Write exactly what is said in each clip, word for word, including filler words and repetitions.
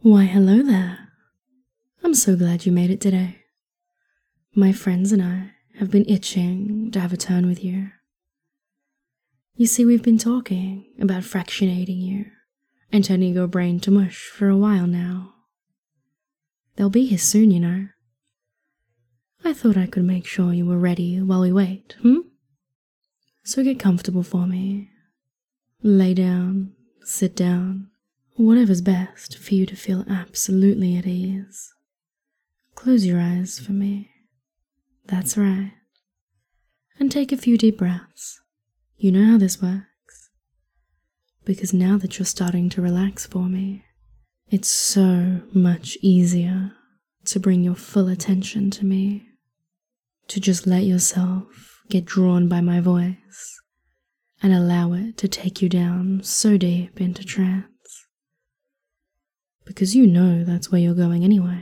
Why, hello there. I'm so glad you made it today. My friends and I have been itching to have a turn with you. You see, we've been talking about fractionating you and turning your brain to mush for a while now. They'll be here soon, you know. I thought I could make sure you were ready while we wait, hmm? So get comfortable for me. Lay down, sit down, whatever's best for you to feel absolutely at ease. Close your eyes for me. That's right. And take a few deep breaths. You know how this works. Because now that you're starting to relax for me, it's so much easier to bring your full attention to me. To just let yourself get drawn by my voice and allow it to take you down so deep into trance. Because you know that's where you're going anyway.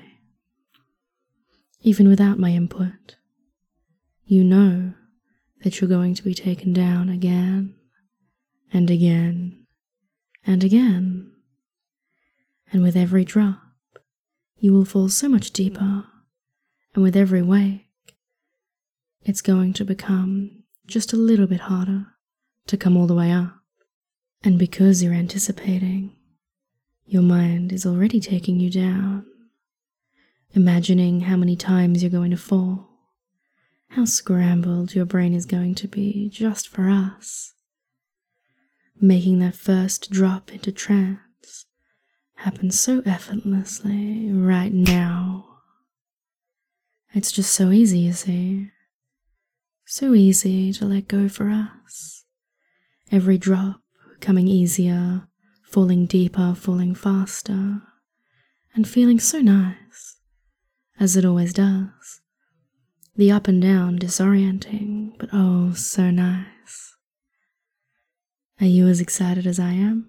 Even without my input, you know that you're going to be taken down again and again and again. And with every drop, you will fall so much deeper, and with every wake, it's going to become just a little bit harder to come all the way up. And because you're anticipating, your mind is already taking you down, imagining how many times you're going to fall, how scrambled your brain is going to be just for us, making that first drop into trance happen so effortlessly right now. It's just so easy, you see. So easy to let go for us. Every drop coming easier, falling deeper, falling faster, and feeling so nice, as it always does. The up and down disorienting, but oh, so nice. Are you as excited as I am?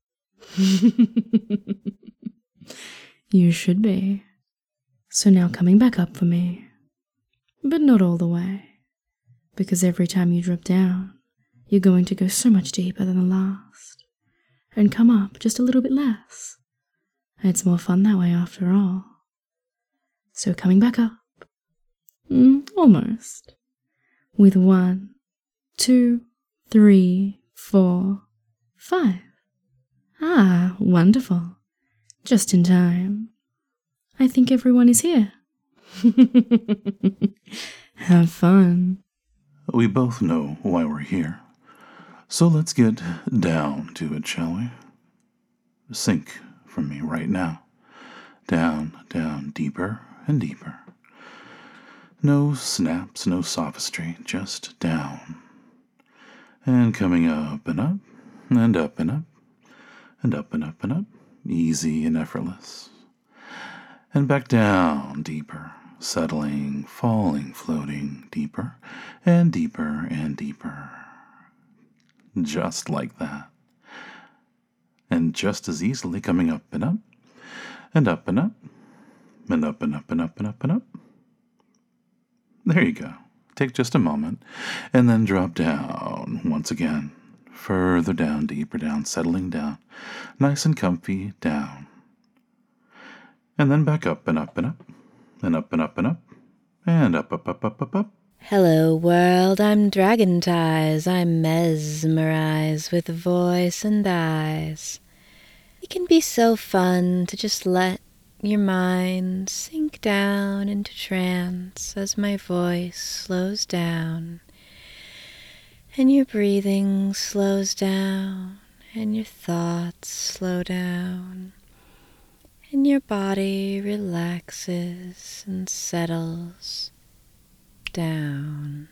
You should be. So now coming back up for me, but not all the way. Because every time you drop down, you're going to go so much deeper than the last, and come up just a little bit less. It's more fun that way after all. So coming back up, mm, almost, with one, two, three, four, five. Ah, wonderful. Just in time. I think everyone is here. Have fun. We both know why we're here, so let's get down to it, shall we? Sink from me right now. Down, down, deeper and deeper. No snaps, no sophistry, just down. And coming up and up, and up and up, and up and up and up, easy and effortless. And back down, deeper. Settling, falling, floating deeper and deeper and deeper. Just like that. And just as easily coming up and up, and up and up, and up and up and up and up and up. There you go. Take just a moment, and then drop down once again. Further down, deeper down, settling down. Nice and comfy, down. And then back up and up and up. And up and up and up, and up, up, up, up, up, up. Hello world, I'm Dragontize. I'm mesmerized with voice and eyes. It can be so fun to just let your mind sink down into trance as my voice slows down. And your breathing slows down, and your thoughts slow down. And your body relaxes and settles down.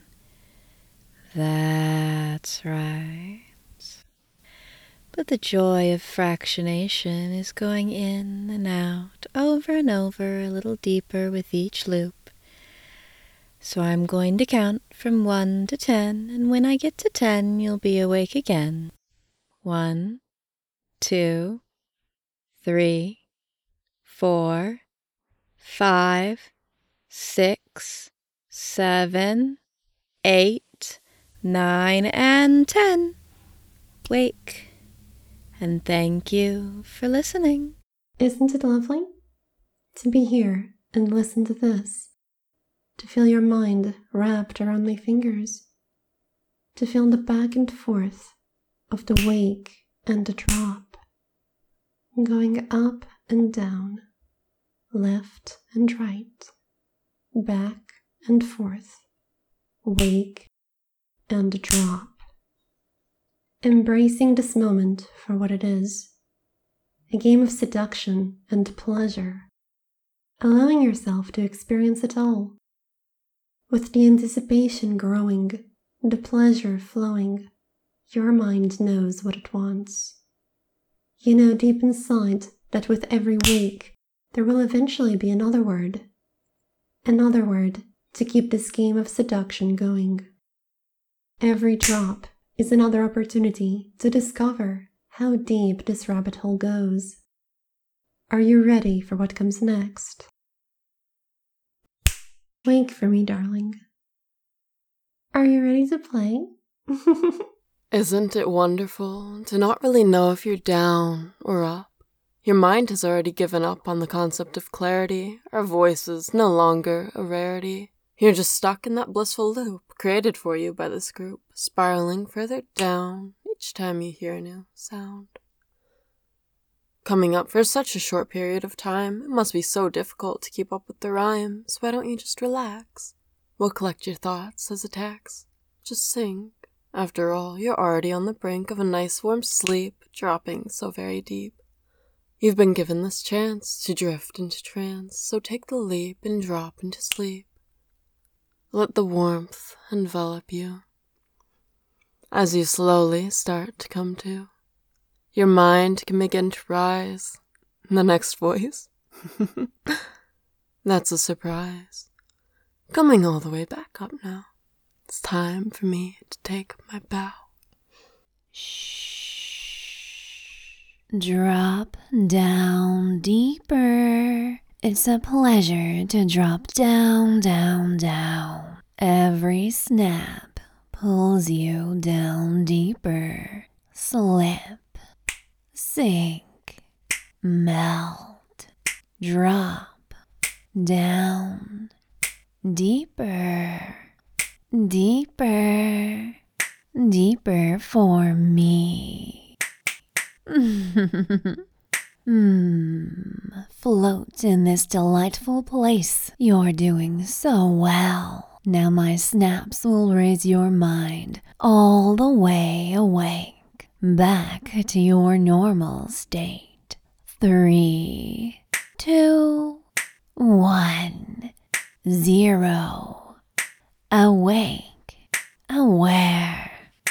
That's right. But the joy of fractionation is going in and out, over and over, a little deeper with each loop. So I'm going to count from one to ten, and when I get to ten, you'll be awake again. One, two, three, four, five, six, seven, eight, nine, and ten. Wake, and thank you for listening. Isn't it lovely? To be here and listen to this. To feel your mind wrapped around my fingers. To feel the back and forth of the wake and the drop. Going up and down, left and right, back and forth, wake and drop. Embracing this moment for what it is, a game of seduction and pleasure, allowing yourself to experience it all, with the anticipation growing, the pleasure flowing. Your mind knows what it wants. You know deep inside that with every wake, there will eventually be another word, another word to keep this game of seduction going. Every drop is another opportunity to discover how deep this rabbit hole goes. Are you ready for what comes next? Wake for me, darling. Are you ready to play? Isn't it wonderful to not really know if you're down or up? Your mind has already given up on the concept of clarity. Our voice is no longer a rarity. You're just stuck in that blissful loop created for you by this group, spiraling further down each time you hear a new sound. Coming up for such a short period of time, it must be so difficult to keep up with the rhyme, so why don't you just relax? We'll collect your thoughts as a tax. Just sing. After all, you're already on the brink of a nice warm sleep, dropping so very deep. You've been given this chance to drift into trance, so take the leap and drop into sleep. Let the warmth envelop you. As you slowly start to come to, your mind can begin to rise. The next voice? That's a surprise. Coming all the way back up now. It's time for me to take my bow. Shh. Drop down deeper. It's a pleasure to drop down, down, down. Every snap pulls you down deeper. Slip, sink, melt, drop down deeper, deeper, deeper for me. Mmm, float in this delightful place. You're doing so well. Now my snaps will raise your mind all the way awake, back to your normal state. Three, two, one, zero. Awake, aware.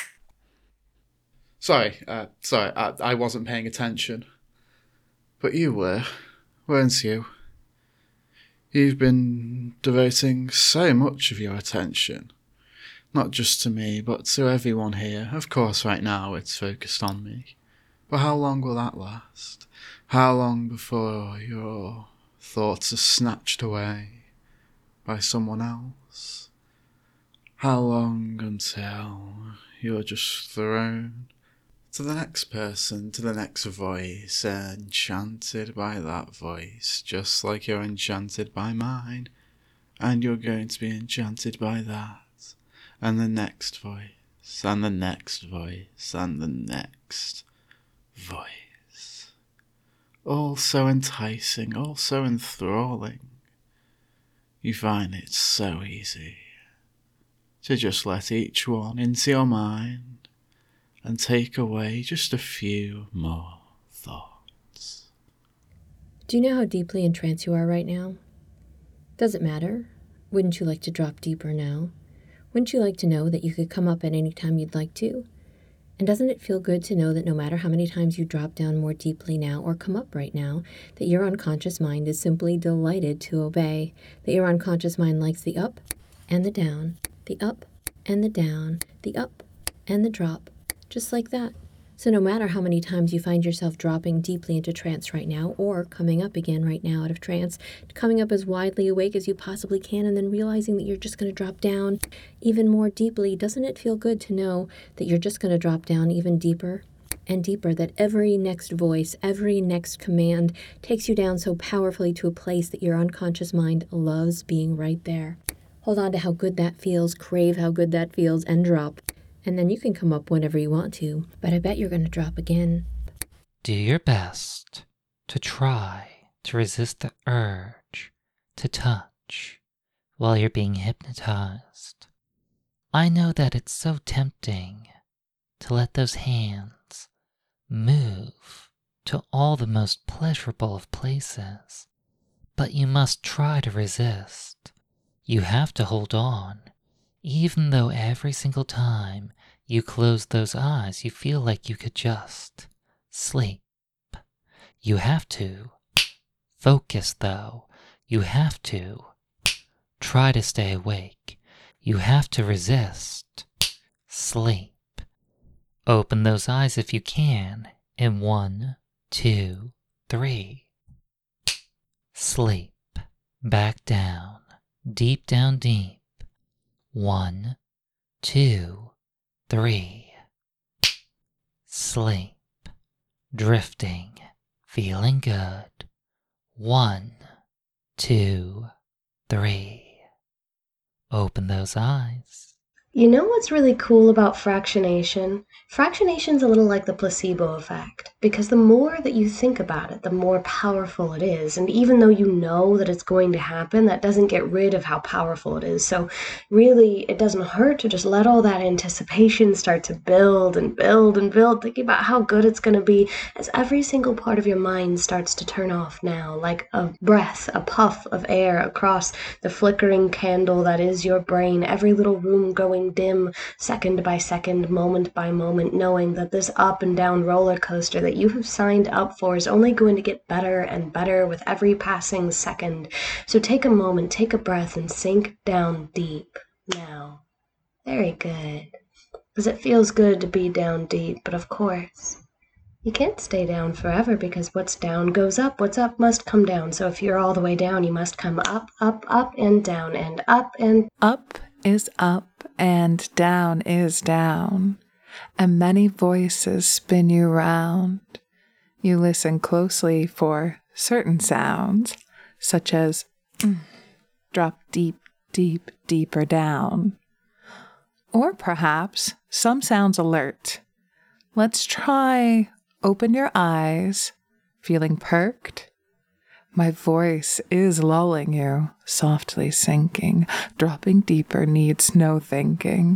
Sorry, uh, sorry, I, I wasn't paying attention. But you were, weren't you? You've been devoting so much of your attention, not just to me, but to everyone here. Of course, right now it's focused on me. But how long will that last? How long before your thoughts are snatched away by someone else? How long until you're just thrown to the next person, to the next voice, enchanted by that voice, just like you're enchanted by mine, and you're going to be enchanted by that, and the next voice, and the next voice, and the next voice. All so enticing, all so enthralling. You find it so easy to just let each one into your mind, and take away just a few more thoughts. Do you know how deeply entranced you are right now? Does it matter? Wouldn't you like to drop deeper now? Wouldn't you like to know that you could come up at any time you'd like to? And doesn't it feel good to know that no matter how many times you drop down more deeply now or come up right now, that your unconscious mind is simply delighted to obey, that your unconscious mind likes the up and the down, the up and the down, the up and the drop, just like that. So no matter how many times you find yourself dropping deeply into trance right now, or coming up again right now out of trance, coming up as widely awake as you possibly can, and then realizing that you're just going to drop down even more deeply, doesn't it feel good to know that you're just going to drop down even deeper and deeper that every next voice, every next command takes you down so powerfully to a place that your unconscious mind loves being right there. Hold on to how good that feels, crave how good that feels, and drop. And then you can come up whenever you want to, but I bet you're going to drop again. Do your best to try to resist the urge to touch while you're being hypnotized. I know that it's so tempting to let those hands move to all the most pleasurable of places, but you must try to resist. You have to hold on, even though every single time you close those eyes, you feel like you could just sleep. You have to focus, though. You have to try to stay awake. You have to resist sleep. Open those eyes if you can in one, two, three. Sleep. Back down. Deep down deep. One, two, three. Sleep. Drifting. Feeling good. One, two, three. Open those eyes. You know what's really cool about fractionation? Fractionation's a little like the placebo effect, because the more that you think about it, the more powerful it is. And even though you know that it's going to happen, that doesn't get rid of how powerful it is. So really, it doesn't hurt to just let all that anticipation start to build and build and build, thinking about how good it's going to be as every single part of your mind starts to turn off now, like a breath, a puff of air across the flickering candle that is your brain, every little room going dim second by second, moment by moment, knowing that this up and down roller coaster that you have signed up for is only going to get better and better with every passing second. So take a moment, take a breath, and sink down deep now. Very good. Because it feels good to be down deep, but of course, you can't stay down forever because what's down goes up. What's up must come down. So if you're all the way down, you must come up, up, up, and down, and up, and up is up and down is down, and many voices spin you round. You listen closely for certain sounds, such as mm, drop deep, deep, deeper down. Or perhaps some sounds alert. Let's try open your eyes, feeling perked. My voice is lulling you, softly sinking, dropping deeper needs no thinking.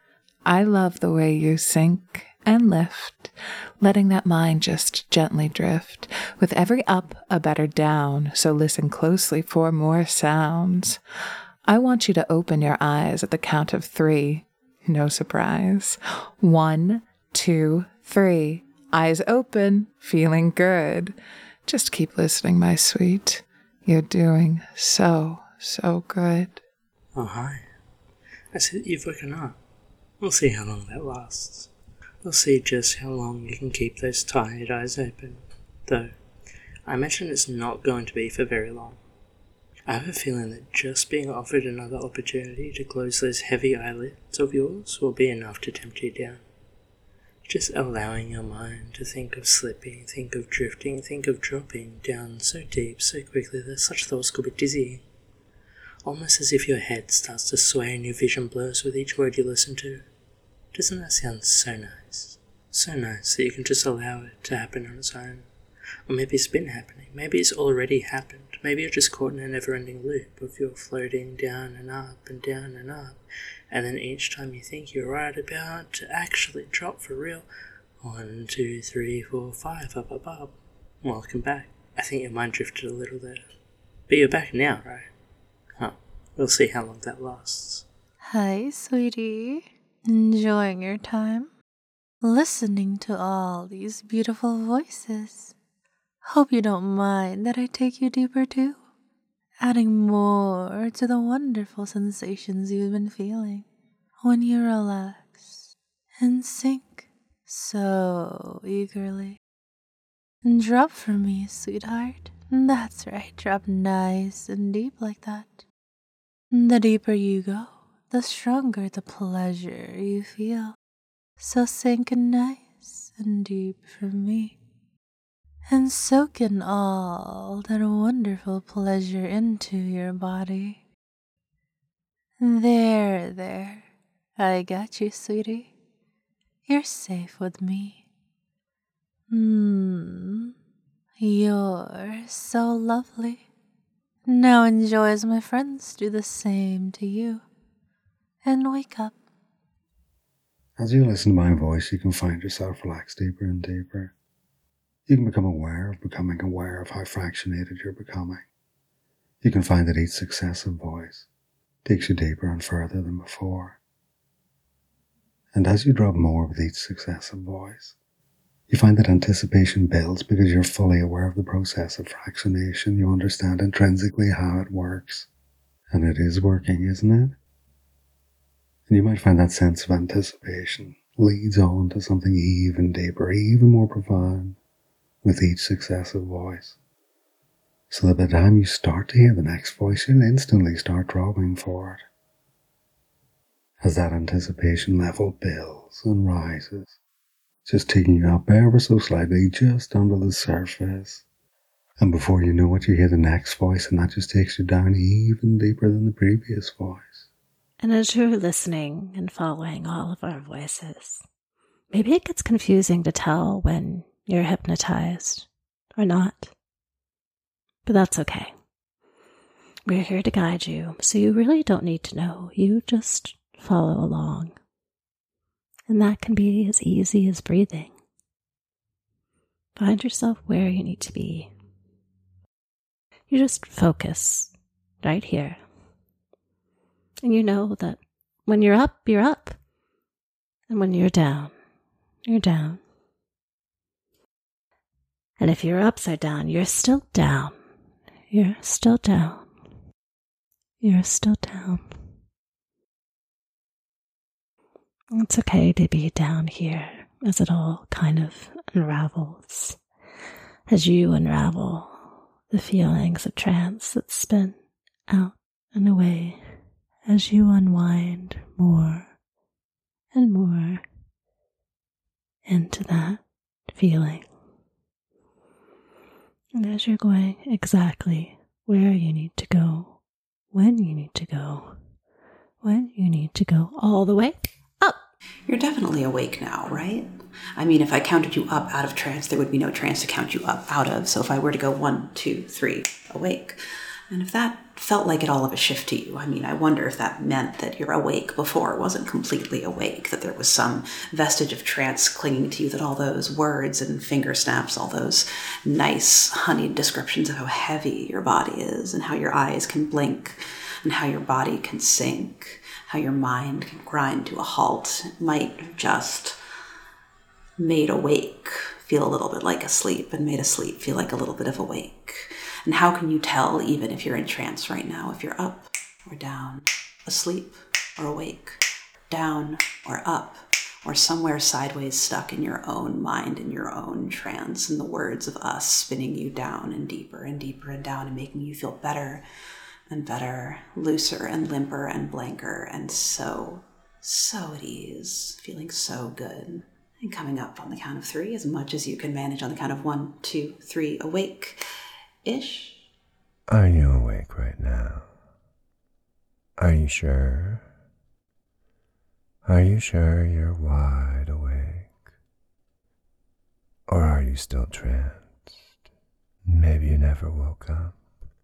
I love the way you sink and lift, letting that mind just gently drift. With every up, a better down, so listen closely for more sounds. I want you to open your eyes at the count of three. No surprise. One, two, three. Eyes open, feeling good. Just keep listening, my sweet. You're doing so, so good. Oh, hi. I see that you've woken up. We'll see how long that lasts. We'll see just how long you can keep those tired eyes open. Though, I imagine it's not going to be for very long. I have a feeling that just being offered another opportunity to close those heavy eyelids of yours will be enough to tempt you down. Just allowing your mind to think of slipping, think of drifting, think of dropping down so deep, so quickly that such thoughts could be dizzying. Almost as if your head starts to sway and your vision blurs with each word you listen to. Doesn't that sound so nice? So nice that you can just allow it to happen on its own. Or maybe it's been happening, maybe it's already happened, maybe you're just caught in a never-ending loop of you're floating down and up and down and up, and then each time you think you're right about to actually drop for real, one, two, three, four, five, up, up, up. Welcome back. I think your mind drifted a little there. But you're back now, right? Huh. We'll see how long that lasts. Hi, sweetie. Enjoying your time? Listening to all these beautiful voices. Hope you don't mind that I take you deeper too, adding more to the wonderful sensations you've been feeling when you relax and sink so eagerly. Drop for me, sweetheart. That's right, drop nice and deep like that. The deeper you go, the stronger the pleasure you feel. So sink nice nice and deep for me, and soak in all that wonderful pleasure into your body. There, there, I got you, sweetie. You're safe with me. Mmm, you're so lovely. Now enjoy as my friends do the same to you. And wake up. As you listen to my voice, you can find yourself relaxed deeper and deeper. You can become aware of becoming aware of how fractionated you're becoming. You can find that each successive voice takes you deeper and further than before. And as you drop more with each successive voice, you find that anticipation builds because you're fully aware of the process of fractionation. You understand intrinsically how it works. And it is working, isn't it? And you might find that sense of anticipation leads on to something even deeper, even more profound with each successive voice. So that by the time you start to hear the next voice, you'll instantly start dropping for it. As that anticipation level builds and rises, just taking you up ever so slightly, just under the surface. And before you know it, you hear the next voice, and that just takes you down even deeper than the previous voice. And as you're listening and following all of our voices, maybe it gets confusing to tell when you're hypnotized or not. But that's okay. We're here to guide you, so you really don't need to know. You just follow along. And that can be as easy as breathing. Find yourself where you need to be. You just focus right here. And you know that when you're up, you're up. And when you're down, you're down. And if you're upside down, you're still down. You're still down. You're still down. It's okay to be down here as it all kind of unravels. As you unravel the feelings of trance that spin out and away. As you unwind more and more into that feeling. And as you're going exactly where you need to go, when you need to go, when you need to go all the way up. You're definitely awake now, right? I mean, if I counted you up out of trance, there would be no trance to count you up out of. So if I were to go one, two, three, awake. And if that felt like it all of a shift to you, I mean, I wonder if that meant that you're awake before wasn't completely awake, that there was some vestige of trance clinging to you, that all those words and finger snaps, all those nice honeyed descriptions of how heavy your body is and how your eyes can blink and how your body can sink, how your mind can grind to a halt, might just made awake feel a little bit like asleep and made asleep feel like a little bit of awake. And how can you tell, even if you're in trance right now, if you're up or down, asleep or awake, down or up, or somewhere sideways stuck in your own mind, in your own trance, and the words of us spinning you down and deeper and deeper and down and making you feel better and better, looser and limper and blanker, and so, so at ease, feeling so good. And coming up on the count of three, as much as you can manage on the count of one, two, three, awake. Ish. Are you awake right now? Are you sure? Are you sure you're wide awake? Or are you still tranced? Maybe you never woke up.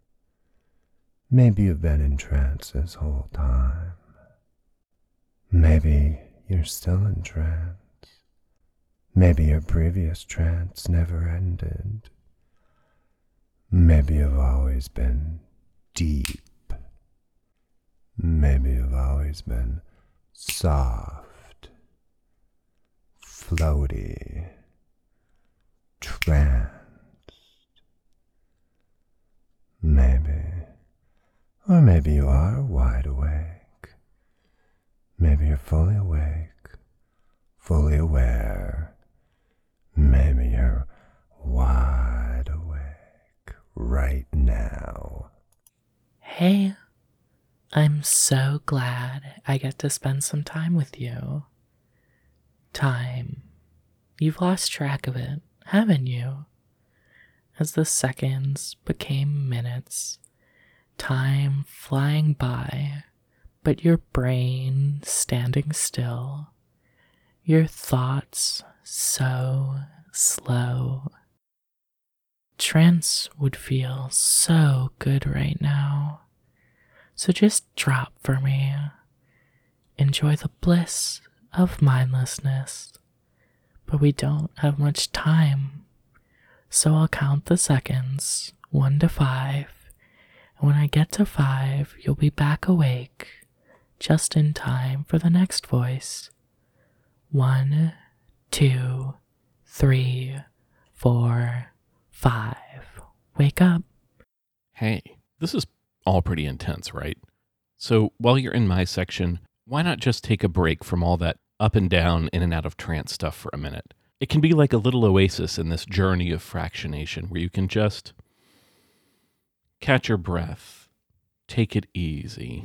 Maybe you've been in trance this whole time. Maybe you're still in trance. Maybe your previous trance never ended. Maybe you've always been deep. Maybe you've always been soft, floaty, tranced. Maybe, or maybe you are wide awake. Maybe you're fully awake, fully aware. Maybe you're wide awake right now. Hey, I'm so glad I get to spend some time with you. Time you've lost track of it, haven't you? As the seconds became minutes, time flying by, but your brain standing still, your thoughts so slow. Trance would feel so good right now, so just drop for me. Enjoy the bliss of mindlessness, but we don't have much time, so I'll count the seconds, one to five, and when I get to five, you'll be back awake, just in time for the next voice. One, two, three, four, five. Wake up. Hey, this is all pretty intense, right? So while you're in my section, why not just take a break from all that up and down, in and out of trance stuff for a minute? It can be like a little oasis in this journey of fractionation where you can just catch your breath, take it easy.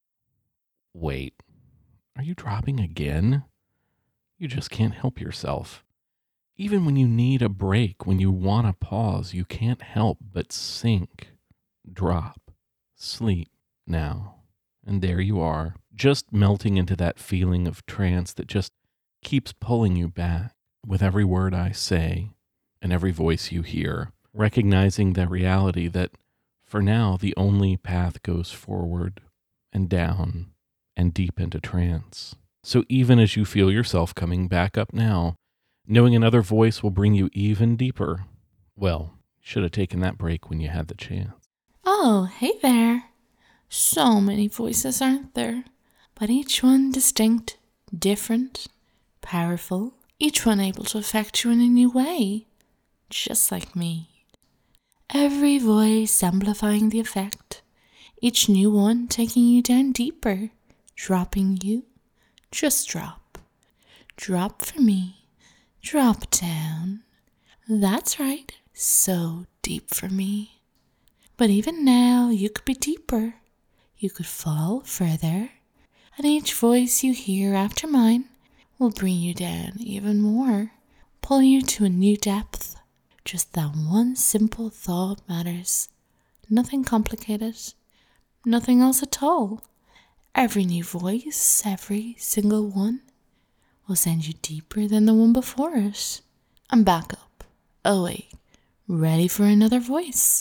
Wait, are you dropping again? You just can't help yourself. Even when you need a break, when you want to pause, you can't help but sink, drop, sleep now. And there you are, just melting into that feeling of trance that just keeps pulling you back with every word I say and every voice you hear, recognizing the reality that for now the only path goes forward and down and deep into trance. So even as you feel yourself coming back up now, knowing another voice will bring you even deeper, well, should have taken that break when you had the chance. Oh, hey there. So many voices, aren't there? But each one distinct, different, powerful, each one able to affect you in a new way, just like me. Every voice amplifying the effect, each new one taking you down deeper, dropping you. Just drop. Drop for me. Drop down. That's right, so deep for me. But even now, you could be deeper. You could fall further, and each voice you hear after mine will bring you down even more, pull you to a new depth. Just that one simple thought matters. Nothing complicated, nothing else at all. Every new voice, every single one, will send you deeper than the one before it. And back up, awake, ready for another voice.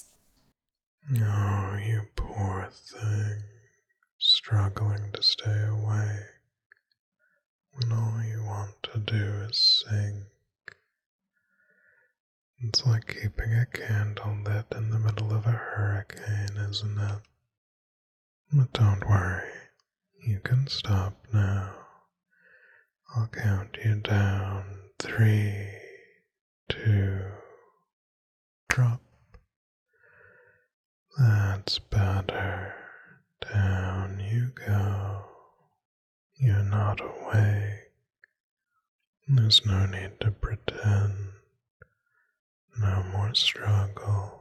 Oh, you poor thing, struggling to stay awake when all you want to do is sink. It's like keeping a candle lit in the middle of a hurricane, isn't it? But don't worry, you can stop now. I'll count you down. Three, two, drop. That's better. Down you go. You're not awake. There's no need to pretend. No more struggle.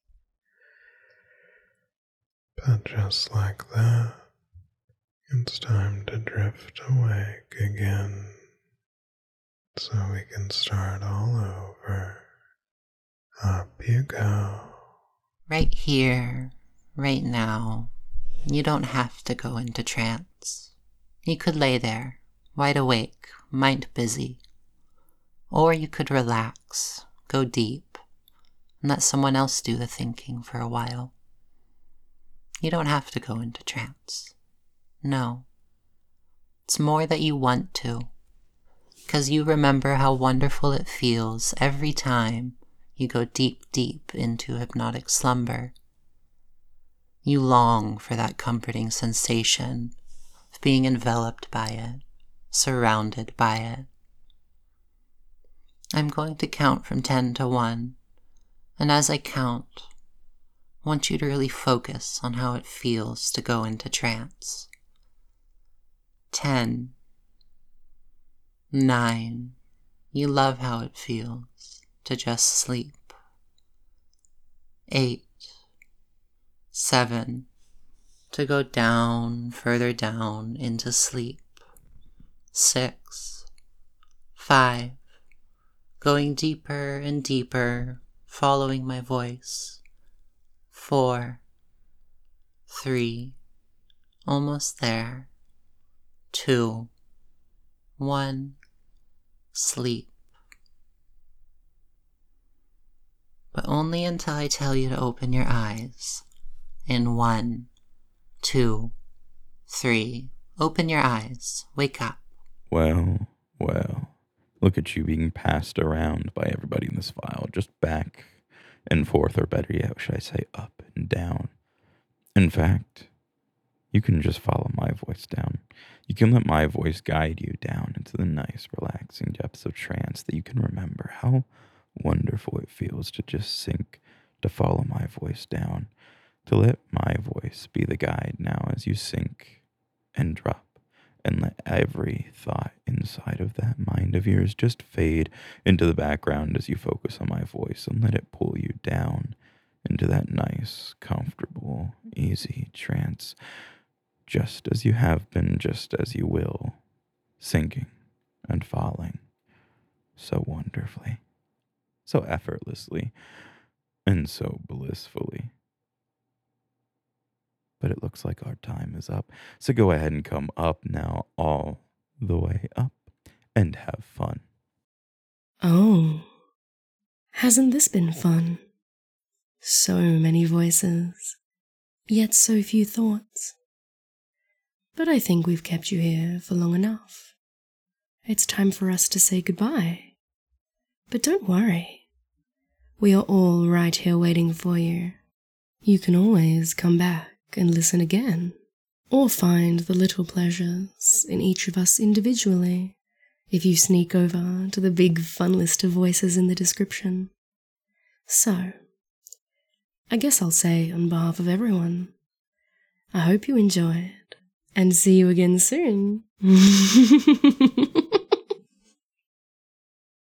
But just like that, it's time to drift awake again, so we can start all over. Up you go. Right here, right now. You don't have to go into trance. You could lay there, wide awake, mind busy. Or you could relax, go deep, and let someone else do the thinking for a while. You don't have to go into trance. No. It's more that you want to, because you remember how wonderful it feels every time you go deep, deep into hypnotic slumber. You long for that comforting sensation of being enveloped by it, surrounded by it. I'm going to count from ten to one, and as I count, I want you to really focus on how it feels to go into trance. Ten. Nine. You love how it feels to just sleep. Eight. Seven. To go down, further down into sleep. Six. Five. going deeper and deeper, following my voice. Four, three, almost there. Two, one, sleep. But only until I tell you to open your eyes. In one, two, three, open your eyes, wake up. Well, well, look at you being passed around by everybody in this file, just back and forth, or better yet, should I say up and down. In fact, you can just follow my voice down. You can let my voice guide you down into the nice, relaxing depths of trance that you can remember how wonderful it feels to just sink, to follow my voice down, to let my voice be the guide now as you sink and drop, and let every thought inside of that mind of yours just fade into the background as you focus on my voice, and let it pull you down into that nice, comfortable, easy trance, just as you have been, just as you will, sinking and falling so wonderfully, so effortlessly, and so blissfully. But it looks like our time is up, so go ahead and come up now, all the way up, and have fun. Oh, hasn't this been fun? So many voices, yet so few thoughts. But I think we've kept you here for long enough. It's time for us to say goodbye. But don't worry, we are all right here waiting for you. You can always come back and listen again, or find the little pleasures in each of us individually if you sneak over to the big fun list of voices in the description. So, I guess I'll say on behalf of everyone, I hope you enjoyed, and see you again soon.